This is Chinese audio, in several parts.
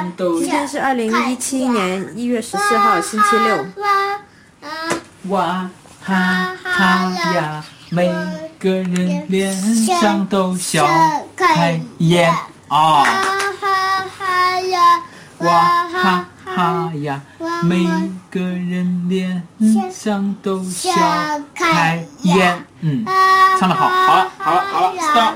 上都今天是2017年1月14号，星期六。 哇哈哈呀，每个人脸上都笑开颜啊！哇哈哈呀，每个人脸上都笑开颜。唱得好，好了 ，stop。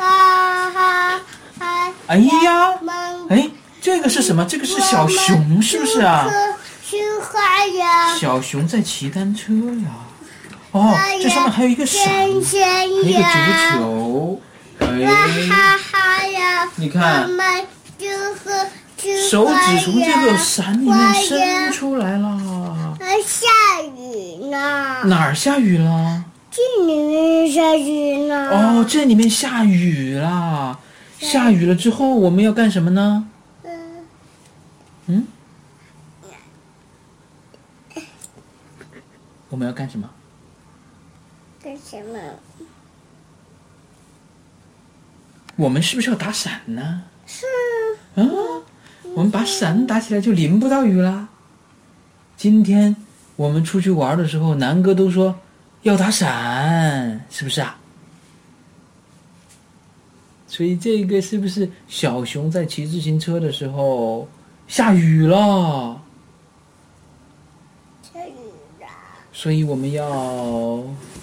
哎呀，哎，这个是什么？这个是小熊，是不是啊？小熊在骑单车呀。哦，这上面还有一个伞，还有一个足球。哎，你看，手指从这个伞里面伸出来了。 下雨呢？ 哪儿下雨了？ 这里面下雨呢。 哦，这里面下雨啦！下雨了之后，我们要干什么呢？我们要干什么？ 干什么？ 我们是不是要打伞呢？ 是。 我们把伞打起来就淋不到雨啦。今天我们出去玩的时候，南哥都说要打伞，是不是啊？所以这个是不是小熊在骑自行车的时候下雨了？ 下雨了。 所以我们要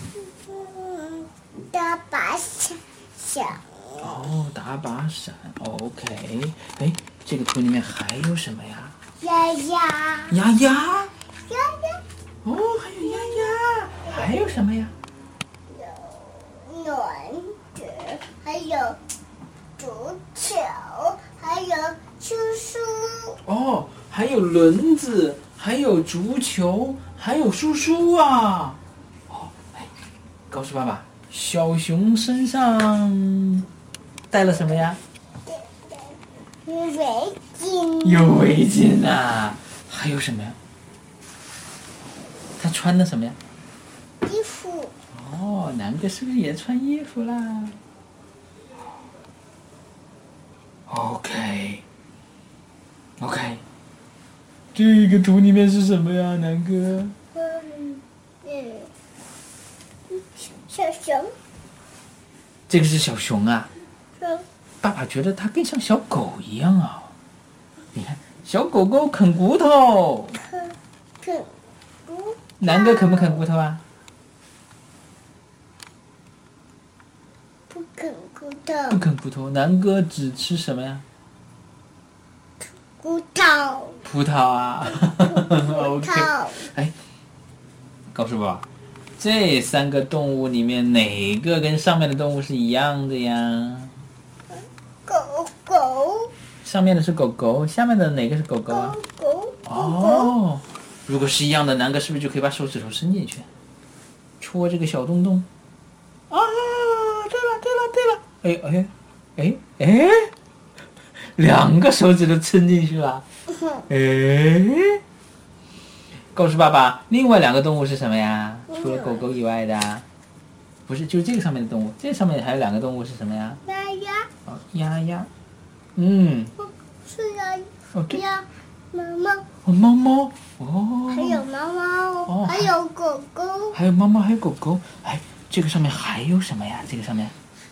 打把伞。 打把伞 ，OK。哎，这个图里面还有什么呀？ 鸭鸭。 鸭鸭。哦，还有鸭鸭，还有什么呀？ 有轮子，还有足球，还有叔叔。 哦，还有轮子，还有足球，还有叔叔啊！哎，告诉爸爸，小熊身上带了什么呀？ 围巾。 有围巾啊！还有什么呀？他穿的什么呀？ 衣服。 哦，南哥是不是也穿衣服啦 ？OK， 这个图里面是什么呀，南哥？ 小熊。 这个是小熊啊。 是。 爸爸觉得它更像小狗一样啊。你看，小狗狗啃骨头。 啃。 南哥啃不啃骨头啊？ 不啃骨头。 不啃骨头，南哥只吃什么呀？ 葡萄。 葡萄啊。OK。哎，告诉我，这3个动物里面哪个跟上面的动物是一样的呀？ 狗狗。 上面的是狗狗，下面的哪个是狗狗啊？ 狗。 哦，如果是一样的，南哥是不是就可以把手指头伸进去，戳这个小洞洞？啊，对了，哎，2个手指头伸进去了。哎，告诉爸爸，另外2个动物是什么呀？除了狗狗以外的，不是，就是这个上面的动物。这上面还有2个动物是什么呀？ 鸭鸭。 哦，鸭鸭。 是鸭。 哦，对。 猫猫。 哦，猫猫。哦。 还有猫猫。还有狗狗。 还有猫猫，还有狗狗。哎，这个上面还有什么呀？这个上面。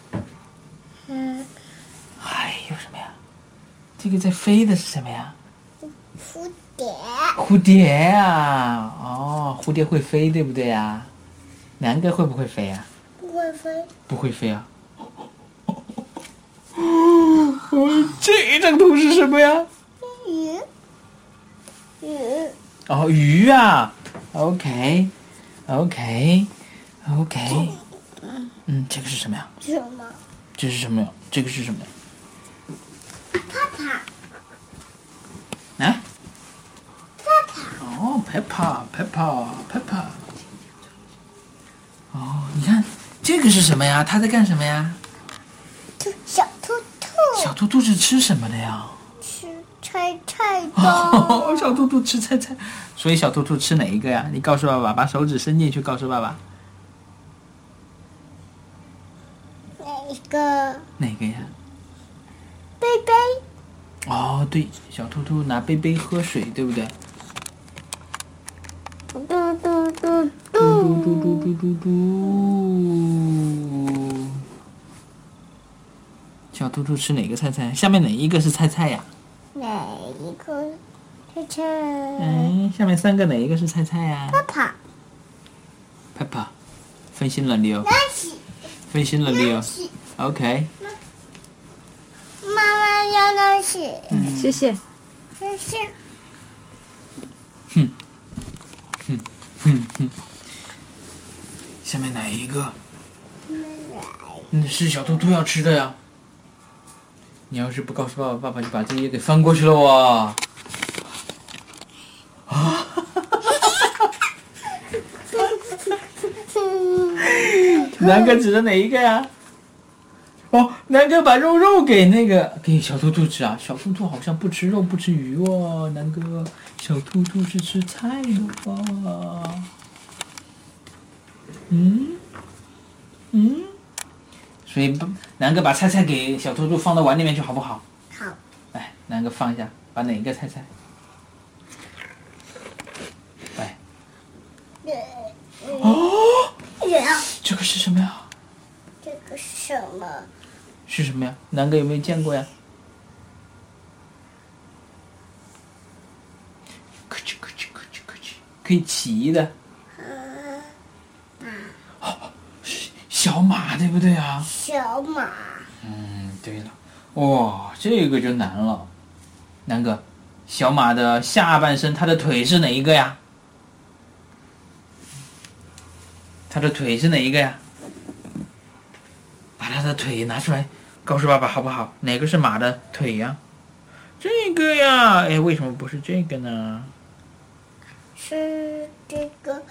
还有什么呀？这个在飞的是什么呀？ 蝴蝶。 蝴蝶啊！哦，蝴蝶会飞，对不对呀？南哥会不会飞啊？ 不会飞。 不会飞啊！这张图是什么呀？ 鱼。 哦，鱼啊 ！OK。这个是什么呀？ 什么？ 这是什么呀？这个是什么呀？ 帕帕。 啊？ 帕帕。 哦 ，Peppa。哦，你看这个是什么呀？它在干什么呀？ 小兔兔。 小兔兔是吃什么的呀？ 吃菜的。 哦，小兔兔吃菜。所以小兔兔吃哪一个呀？你告诉爸爸，把手指伸进去，告诉爸爸。 哪一个？ 哪个呀？ 贝贝。 哦，对，小兔兔拿杯杯喝水，对不对？ 嘟嘟嘟嘟嘟嘟嘟嘟嘟嘟嘟。小兔兔吃哪个菜菜？下面哪一个是菜菜呀？ 哪一个菜菜？ 下面3个哪一个是菜菜呀爸爸， ？Peppa， 分心了Leo， 拿起， 分心了拿 Leo。 起， OK， 妈妈要拿起， 谢谢。 谢谢。 下面哪一个？是小兔兔要吃的呀。你要是不告诉爸爸，爸爸就把这页给翻过去了哇！南哥指的哪一个呀？哦，南哥把肉给小兔兔吃啊！小兔兔好像不吃肉不吃鱼哦，南哥，小兔兔是吃菜的吧？所以南哥把菜菜给小兔兔放到碗里面去，好不好？ 好， 来，南哥放一下，把哪个菜菜？来，哦，这个是什么呀？ 这个是什么？ 是什么呀？南哥有没有见过呀？咯吱咯吱咯吱咯吱，可以骑的。是小马对不对啊？ 小马， 对了，哇，这个就难了。南哥，小马的下半身，它的腿是哪一个呀？它的腿是哪一个呀？把它的腿拿出来，告诉爸爸好不好？哪个是马的腿呀？这个呀，哎，为什么不是这个呢？ 是这个，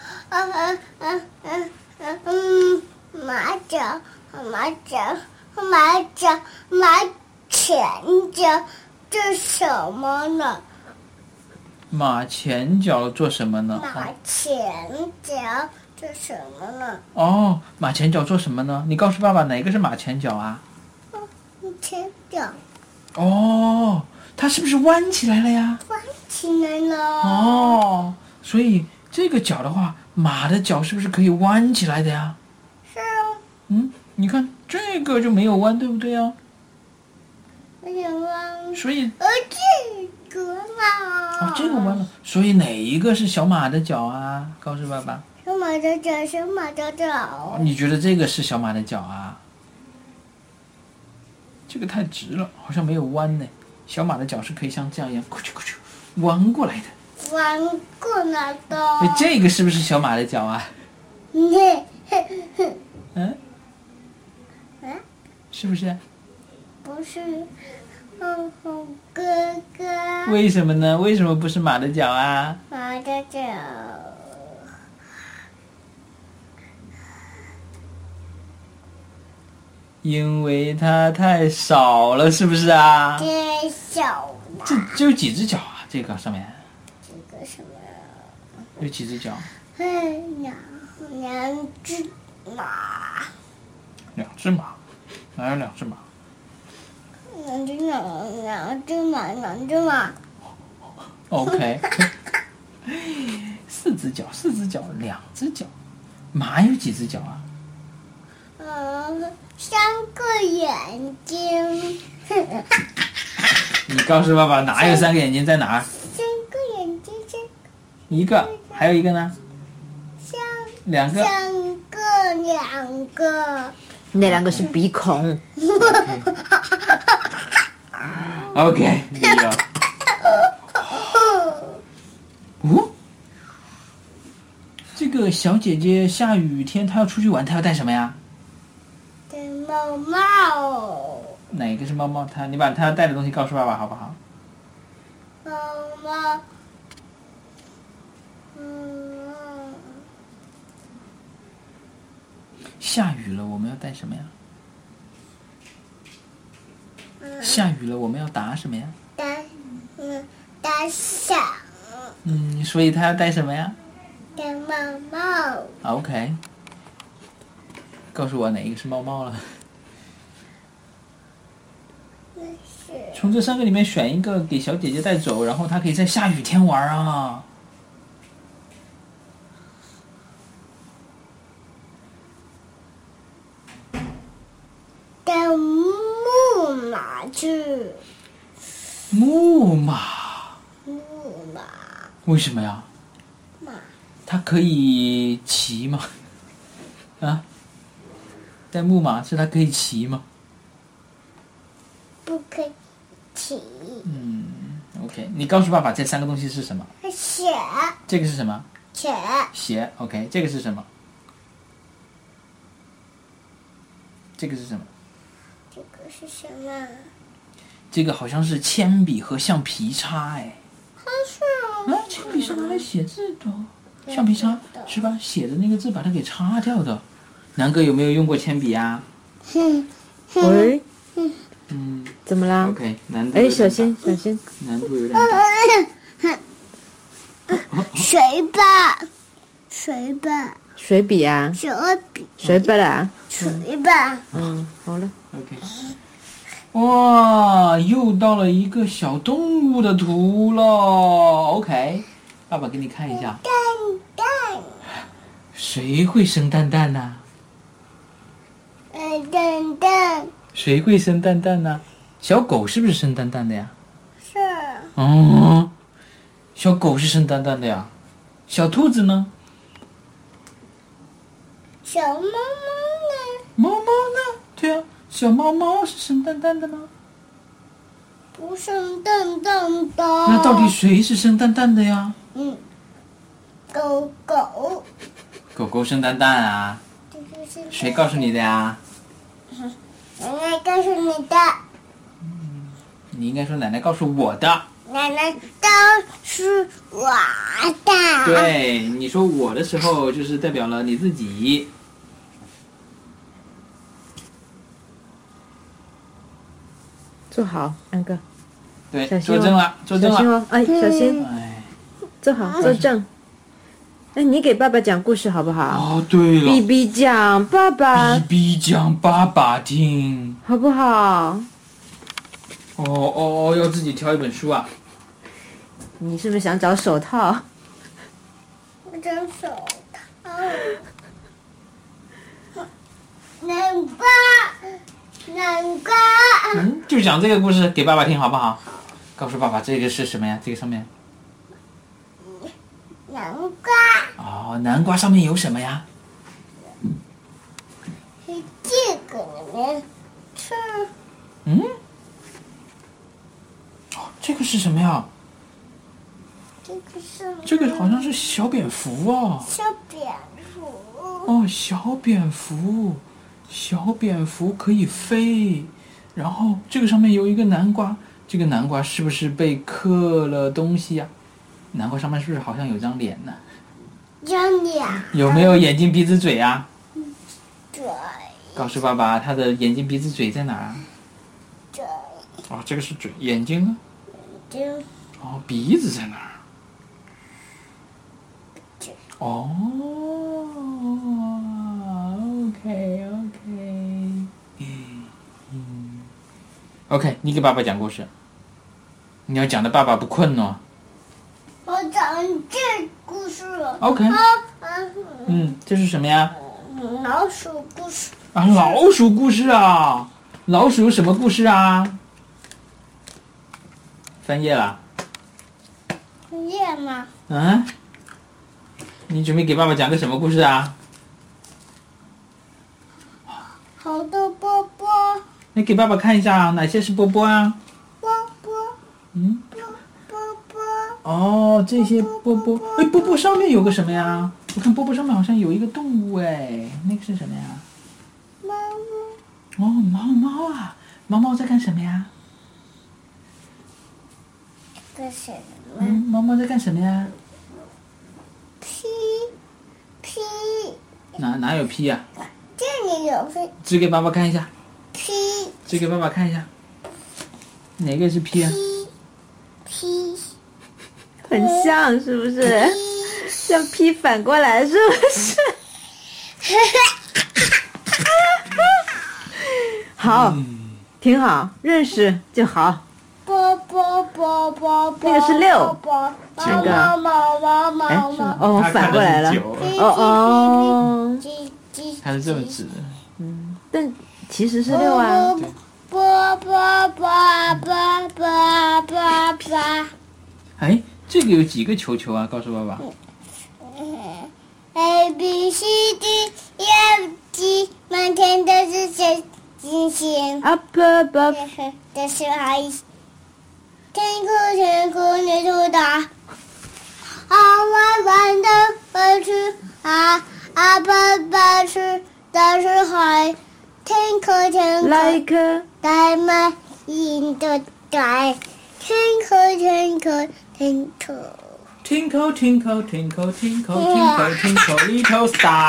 马脚，马脚，马脚，马前脚，这什么呢？ 马前脚做什么呢？ 马前脚，这什么呢？ 哦，马前脚做什么呢？你告诉爸爸哪个是马前脚啊？ 前脚哦，它是不是弯起来了呀？ 弯起来了。 哦，所以这个脚的话，马的脚是不是可以弯起来的呀？ 是哦， 你看这个就没有弯，对不对呀？ 没有弯。 所以这个呢？ 这个弯了，所以哪一个是小马的脚啊？告诉爸爸。 小马的脚，小马的脚。 你觉得这个是小马的脚啊？这个太直了，好像没有弯呢。小马的脚是可以像这样一样，咕啾咕啾弯过来的。 弯过来的。 哎，这个是不是小马的脚啊？是不是？ 不是，哥哥。 为什么呢？为什么不是马的脚啊？ 马的脚。 因为它太少了，是不是啊？ 太小了。 这有几只脚啊？这个上面这个什么？ 有几只脚？ 两只马。 2只马，哪有2只马？ 两只马。 OK， 4只脚，4只脚，2只脚。马有几只脚啊 ？3个眼睛。 你告诉爸爸，哪有3个眼睛在哪儿？ 3个眼睛是一个，还有一个呢？2个。 两个。 那2个是鼻孔。 OK， 有。这个小姐姐下雨天她要出去玩，她要带什么呀？ 带猫猫。 哪个是猫猫？你把她要带的东西告诉爸爸好不好？ 猫猫。 下雨了，我们要带什么呀？下雨了，我们要打什么呀？ 打伞。 所以她要带什么呀？ 带猫猫。 OK， 告诉我哪一个是猫猫了？ 从这3个里面选一个给小姐姐带走，然后她可以在下雨天玩啊。 带木马去。 木马？ 木马。 为什么呀？ 马。 它可以骑吗？啊？带木马是它可以骑吗？ 不可以骑。 OK， 你告诉爸爸这3个东西是什么？ 鞋。 这个是什么？ 鞋。 鞋。OK， 这个是什么？这个是什么？ 这个是什么？ 这个好像是铅笔和橡皮擦哎。 它是啊，铅笔是拿来写字的，橡皮擦是把写的那个字把它给擦掉的。南哥有没有用过铅笔啊？ 喂， 嗯， 怎么啦 OK， 难度有点大。 小心小心。 难度有点大。 水吧，水吧， 水笔啊， 水笔， 水笔啦。 水吧。 好了。 OK。哇，又到了一个小动物的图了。OK， 爸爸给你看一下。 蛋蛋。 谁会生蛋蛋呢？ 蛋蛋。 谁会生蛋蛋呢？小狗是不是生蛋蛋的呀？ 是。 哦，小狗是生蛋蛋的呀。小兔子呢？ 小猫猫呢？ 猫猫呢？对啊，小猫猫是生蛋蛋的吗？ 不生蛋蛋的。 那到底谁是生蛋蛋的呀？ 狗狗。 狗狗生蛋蛋啊？谁告诉你的呀？ 奶奶告诉你的。 你应该说奶奶告诉我的。 奶奶告诉我的。 对，你说我的时候，就是代表了你自己。 坐好，安哥。 对， 小心坐正了，坐正了。 小心哦，哎，小心， 哎， 坐好，坐正。哎，你给爸爸讲故事好不好？ 哦，对了。 比比讲爸爸。 比比讲爸爸听， 好不好？ 哦，要自己挑一本书啊。 你是不是想找手套？ 我找手套。南瓜。 就讲这个故事给爸爸听好不好？告诉爸爸这个是什么呀？这个上面。 南瓜。 哦，南瓜上面有什么呀？ 是这个里面是。 这个是什么呀？这个好像是小蝙蝠哦。 小蝙蝠。 哦，小蝙蝠，小蝙蝠可以飞。然后这个上面有一个南瓜，这个南瓜是不是被刻了东西呀？南瓜上面是不是好像有张脸呢？ 张脸。 有没有眼睛、鼻子、嘴啊？ 嘴。 告诉爸爸，他的眼睛、鼻子、嘴在哪儿？ 嘴。 哦，这个是嘴，眼睛呢？ 睛。 哦，鼻子在哪儿？哦 ，OK， 你给爸爸讲故事，你要讲的爸爸不困哦。 我讲这故事了。 OK。这是什么呀？ 老鼠故事。 啊，老鼠故事啊！老鼠有什么故事啊？翻页了。 翻页吗？ 你准备给爸爸讲个什么故事啊？ 好多波波。 你给爸爸看一下，哪些是波波啊？ 波波。波波。 哦，这些波波，哎，波波上面有个什么呀？我看波波上面好像有一个动物哎，那个是什么呀？ 猫。 哦，猫啊，猫在干什么呀？ 干什么？ 猫在干什么呀？ 屁。 哪有屁呀？ 这里有屁。 指给爸爸看一下。 屁。 指给爸爸看一下。哪个是屁啊？ 屁。 很像是不是？像屁反过来是不是？好， 挺好，认识就好。 啵啵啵啵啵， 那个是6， 这个哎，是吗？哦，反过来了。哦， 它是这么指的。 但其实是6啊。 啵啵啵啵啵啵啵。 哎，这个有几个球球啊？告诉爸爸。 A B C D E F G， 满天都是星星。 Up above， 这是海，天空你多大？好弯弯的飞去啊啊奔去，这是海，天空 like 带满印的带，天空。 Twinkle, twinkle, twinkle, twinkle, twinkle, twinkle, little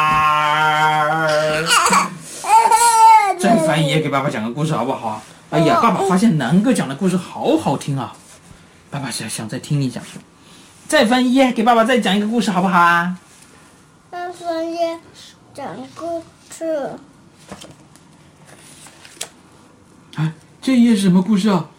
star。再翻页给爸爸讲个故事好不好？哎呀，爸爸发现南哥讲的故事好好听啊，爸爸想再听你讲。再翻一页给爸爸再讲一个故事好不好啊？ 再翻页讲故事。 啊，这一页是什么故事啊？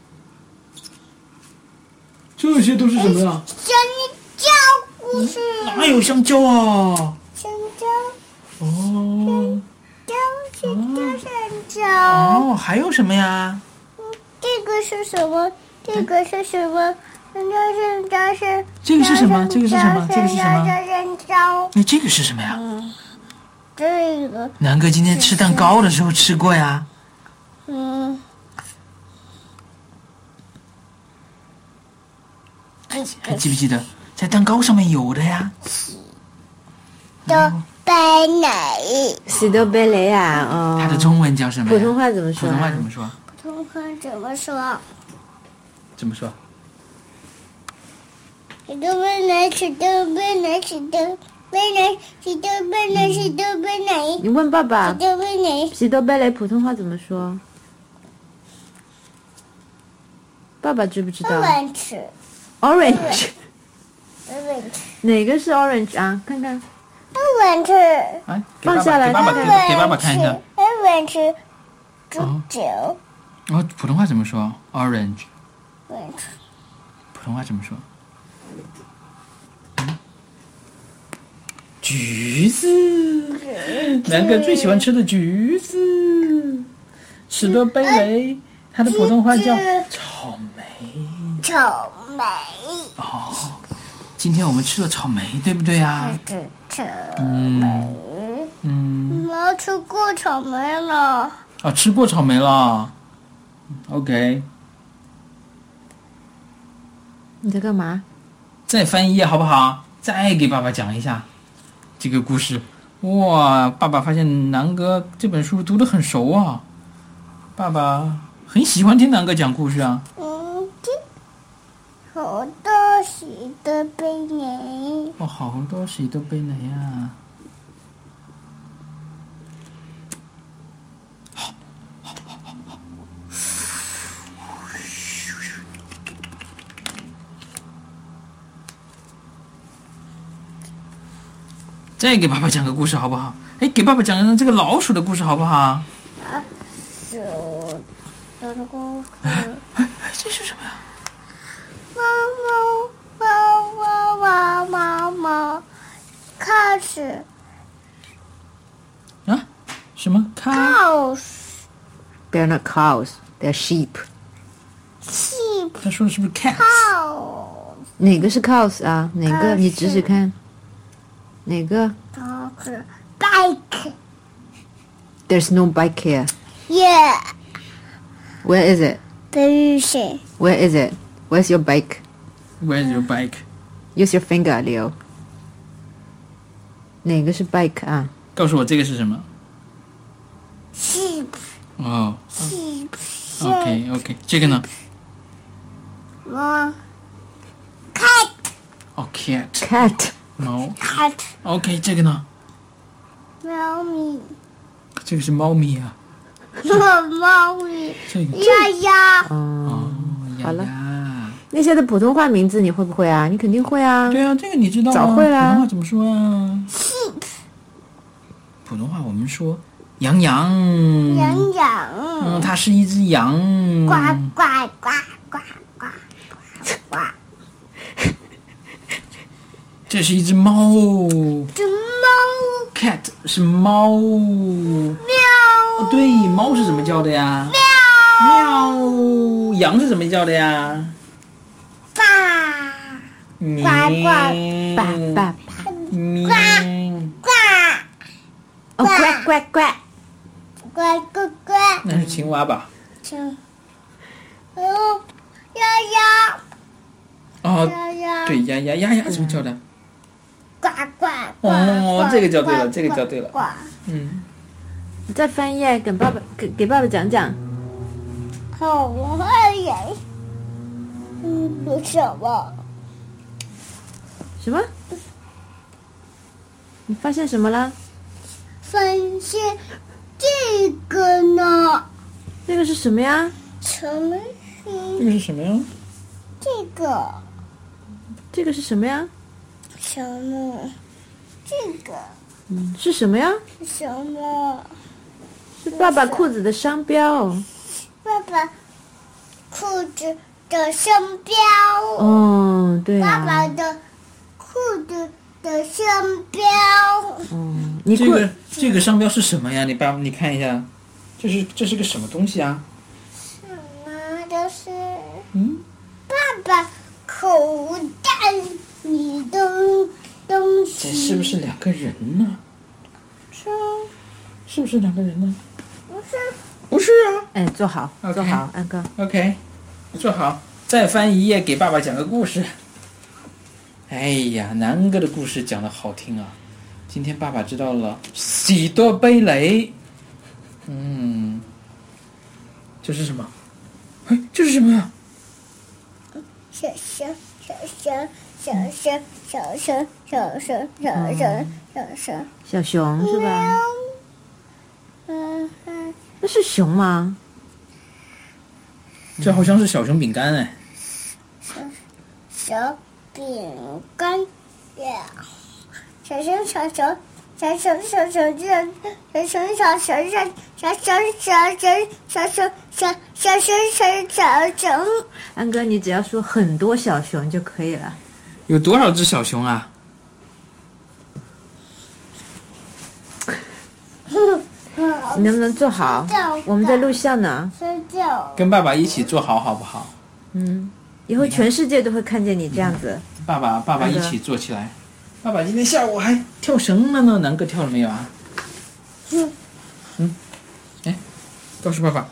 这些都是什么呀？ 香蕉故事。 哪有香蕉啊？ 香蕉。 哦。 香蕉。 哦，还有什么呀？ 这个是什么？这个是什么？香蕉是。 这个是什么？这个是什么？这个是什么？ 香蕉。 哎，这个是什么呀？ 这个。 南哥今天吃蛋糕的时候吃过呀。还记不记得在蛋糕上面有的呀？ 的贝奶。 喜多贝雷啊，哦。 它的中文叫什么？ 普通话怎么说？ 普通话怎么说？ 普通话怎么说？ 怎么说？ 喜多贝奶，喜多贝奶，喜多贝奶，喜多贝奶，喜多贝奶。 你问爸爸。 喜多贝奶。 喜多贝雷普通话怎么说？爸爸知不知道 ？Orange。哪个是 orange 啊？看看。 Orange。 哎， 放下来给爸爸看一下。 Orange。猪酒。 哦，普通话怎么说 ？Orange。 Orange。 普通话怎么说？橘子。南哥最喜欢吃的橘子。史多贝雷，它的普通话叫草莓。 草莓。 哦，今天我们吃了草莓，对不对啊？ 草莓。我吃过草莓了。 啊，吃过草莓了。OK。 你在干嘛？ 再翻一页好不好？再给爸爸讲一下这个故事。哇，爸爸发现南哥这本书读得很熟啊，爸爸很喜欢听南哥讲故事啊。 好多喜多贝奶。 哦，好多喜多贝奶呀。再给爸爸讲个故事好不好？哎，给爸爸讲这个老鼠的故事好不好？ 鼠的故事。 这是什么呀？ 猫，开始。 啊？什么 ？Cows。 They're not cows, they're sheep. Sheep。 他说的是不是 cats？ Cows。 哪个是 cows 啊？哪个？你指指看。哪个？ Bike。 There's no bike here. Yeah. Where is it? Pollution. Where is it? Where's your bike? Where's your bike? Use your finger, Leo. 哪个是 bike 啊？ 告诉我这个是什么？ Sheep。 哦。 Sheep。 OK， 这个呢？ 猫。Cat。 哦 ，cat。 Cat。 猫。 Cat。 OK， 这个呢？ 猫咪。 这个是猫咪啊。 猫咪。 这个。 鸭。 哦， 好了。 那些的普通话名字你会不会啊？你肯定会啊。 对啊，这个你知道吗？ 早会啦。 普通话怎么说啊？ Sheep。 普通话我们说羊羊。 羊羊。 它是一只羊。 呱呱呱呱呱呱。 这是一只猫。 这猫。 cat 是猫。 喵。 对，猫是怎么叫的呀？ 喵。 喵。羊是怎么叫的呀？ 爸。呱呱爸爸。 喵。 呱。 哦，呱呱呱。 呱呱呱。 那是青蛙吧？ 鸭鸭。 哦， 鸭鸭。 对，鸭鸭怎么叫的？ 呱呱。 哦，这个叫对了，这个叫对了。 你再翻一页，给爸爸讲讲。 好，我爱人。有什么？ 什么？你发现什么了？ 发现这个呢？ 这个是什么呀？ 什么？ 这个是什么呀？ 这个。 这个是什么呀？ 什么？这个。 是什么呀？ 什么？ 是爸爸裤子的商标。 爸爸裤子的商标。 哦，对啊。 爸爸的裤子的商标。 你这个商标是什么呀？你看一下，这是个什么东西啊？ 什么？这是爸爸口袋里的东西。 这是不是两个人呢？是不是两个人呢？不是啊。 哎，坐好， Okay. 坐好，安哥。 OK， 坐好，再翻一页，给爸爸讲个故事。哎呀，南哥的故事讲得好听啊！今天爸爸知道了喜多贝雷。这是什么？哎，这是什么呀？ 小熊是吧？那是熊吗？ 这好像是小熊饼干哎。 小饼干呀，小熊。 安哥，你只要说很多小熊就可以了。 有多少只小熊啊？ 你能不能坐好？我们在录像呢。 睡觉。 跟爸爸一起坐好，好不好？ 以后全世界都会看见你这样子。 爸爸一起坐起来。爸爸今天下午还跳绳了呢，南哥跳了没有啊？哎，告诉爸爸。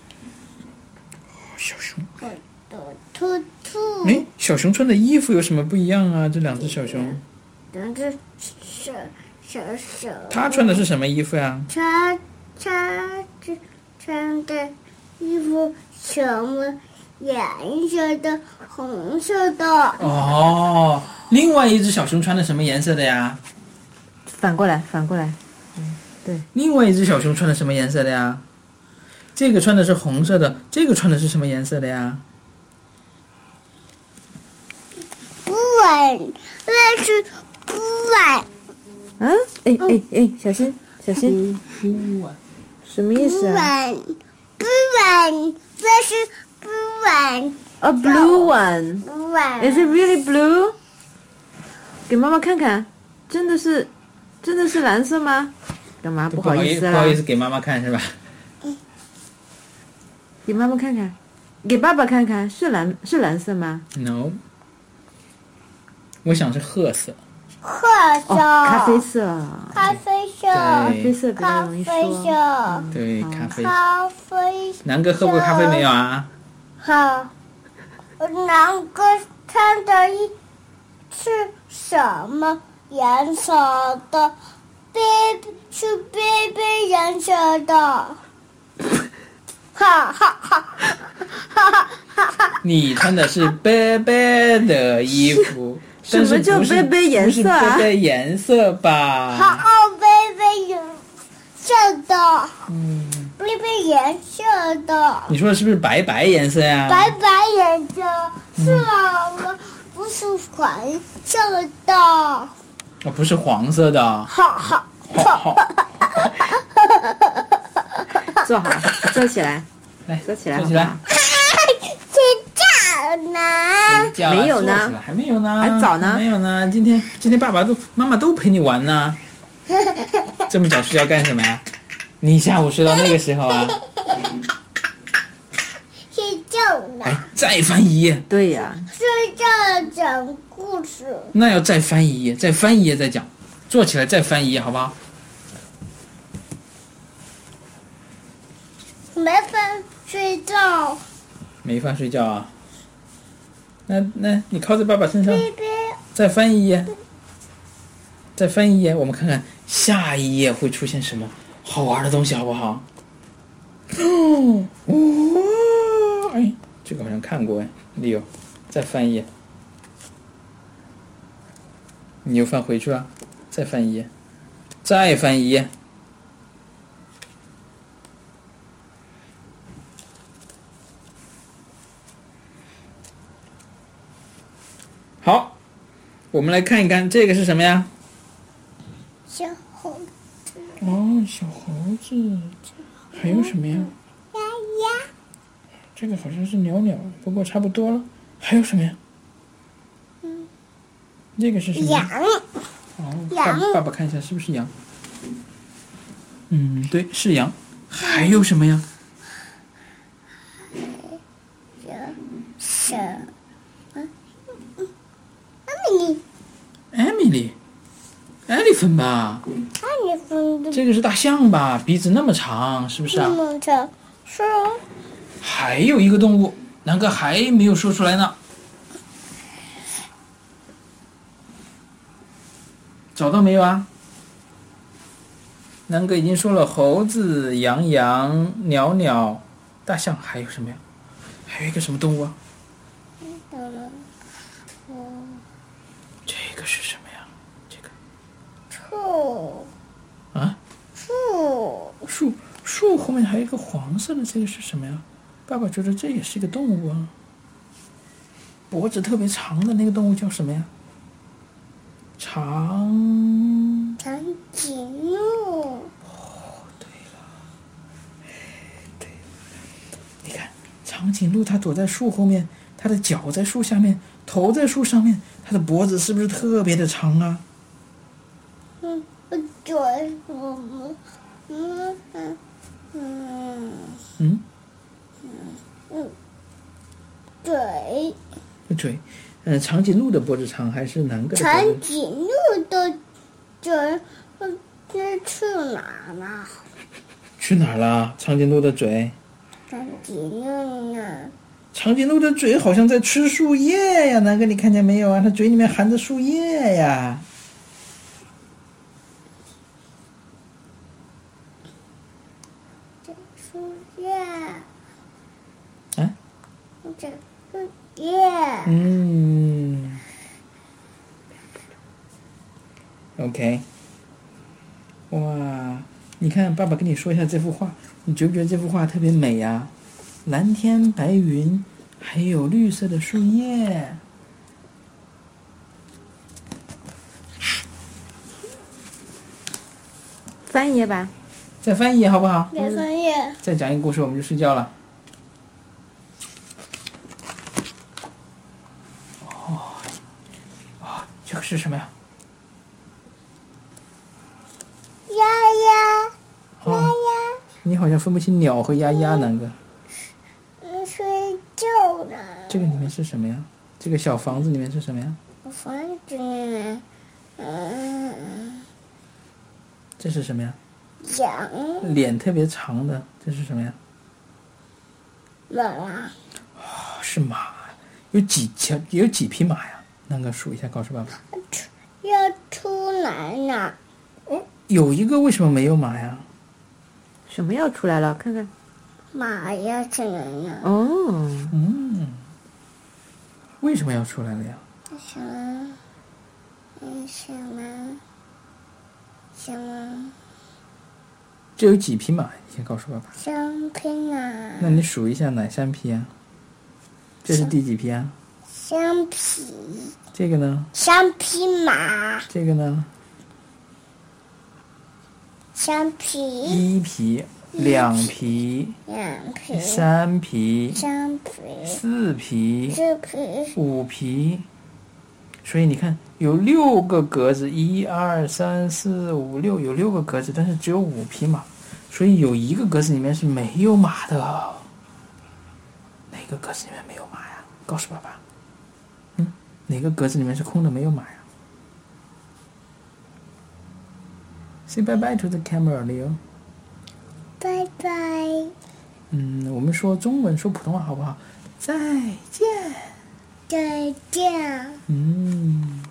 小熊。 兔。 哎，小熊穿的衣服有什么不一样啊？这两只小熊。 两只小。 他穿的是什么衣服呀？ 穿的衣服什么颜色的？红色的。 哦，另外一只小熊穿的什么颜色的呀？ 反过来。对。 另外一只小熊穿的什么颜色的呀？这个穿的是红色的，这个穿的是什么颜色的呀？ 不稳，那是不稳。 哎，小心！什么意思啊？ 不稳，那是不稳。 A blue one. 不稳。 Is it really blue? 给妈妈看看，真的是蓝色吗？干嘛？不好意思啦。 不好意思，给妈妈看是吧？ 给妈妈看看，给爸爸看看，是蓝色吗 ？No， 我想是褐色。 褐色。 咖啡色。 咖啡色。 咖啡色比较容易说。 对，咖啡。 咖啡色。 南哥喝过咖啡没有啊？ 好。南哥穿的衣是什么颜色的？是 baby 颜色的。哈哈哈哈哈！ 你穿的是贝贝的衣服， 什么叫贝贝颜色啊？ 不是贝贝颜色吧？ 好，贝贝颜色的。贝贝颜色的。 你说的是不是白颜色呀？ 白颜色是吗？不是黄色的。 不是黄色的。 好。 坐好，坐起来， 来， 坐起来， 坐起来。 睡觉呢？ 没有呢， 还没有呢， 还早呢， 没有呢。今天爸爸妈妈都陪你玩呢。这么早睡觉干什么呀？你下午睡到那个时候啊？ 睡觉呢？ 哎，再翻一页。 对呀。 睡觉讲故事。 那要再翻一页，再翻一页再讲。坐起来再翻一页，好不好？ 没翻睡觉。 没法睡觉啊？那你靠在爸爸身上，再翻一页，再翻一页，我们看看下一页会出现什么好玩的东西，好不好？哦，哎，这个好像看过哎，Leo，再翻一页，你又翻回去了，再翻一页，再翻一页。好，我们来看一看这个是什么呀？ 小猴子。 哦，小猴子。还有什么呀？ 鸭鸭。 这个好像是鸟鸟，不过差不多了。还有什么呀？这个是什么？ 羊。 哦，爸爸看一下是不是羊？对，是羊。还有什么呀？Emily。Elephant 吧？这个是大象吧？鼻子那么长，是不是啊？ 那么长，是哦。 还有一个动物，南哥还没有说出来呢。找到没有啊？南哥已经说了猴子、羊、鸟鸟、大象，还有什么呀？还有一个什么动物啊？这个是什么呀？这个树啊？树后面还有一个黄色的，这个是什么呀？爸爸觉得这也是一个动物啊。脖子特别长的那个动物叫什么呀？长颈鹿。 哦，对了，对，你看长颈鹿它躲在树后面，它的脚在树下面，头在树上面，它的脖子是不是特别的长啊？嘴。长颈鹿的脖子长还是哪个的？ 长颈鹿的嘴去哪儿了？ 去哪儿了？长颈鹿的嘴？ 长颈鹿呢？ 长颈鹿的嘴好像在吃树叶呀，南哥你看见没有啊？它嘴里面含着树叶呀。 这树叶。 啊？ 这树叶。 OK。哇，你看爸爸跟你说一下这幅画，你觉不觉得这幅画特别美呀？蓝天白云，还有绿色的树叶。 翻一页吧。 再翻一页好不好？ 再翻一页。 再讲一个故事我们就睡觉了。这个是什么呀？ 鸭鸭。 你好像分不清鸟和鸭鸭哪个？ 睡觉呢。 这个里面是什么呀？这个小房子里面是什么呀？ 房子里面， 这是什么呀？ 羊。 脸特别长的，这是什么呀？ 马啊。 是马，有几匹马呀？那个数一下，告诉爸爸。 要出来呢。 有一个为什么没有马呀？ 什么要出来了？看看。 马要出来了。 哦。 为什么要出来了呀？ 什么？ 这有几匹马？你先告诉爸爸。 3匹啊。 那你数一下哪3匹啊？这是第几匹啊 ？3匹。 这个呢 ？3匹马。 这个呢？ 3匹。 1匹。 2匹、3匹、4匹、5匹。所以你看，有6个格子，1、2、3、4、5、6，有6个格子，但是只有5匹马，所以有一个格子里面是没有马的。哪个格子里面没有马呀？告诉爸爸。哪个格子里面是空的，没有马呀 ？Say bye bye to the camera, Leo. 拜拜。 我们说中文，说普通话好不好？再见。 再见。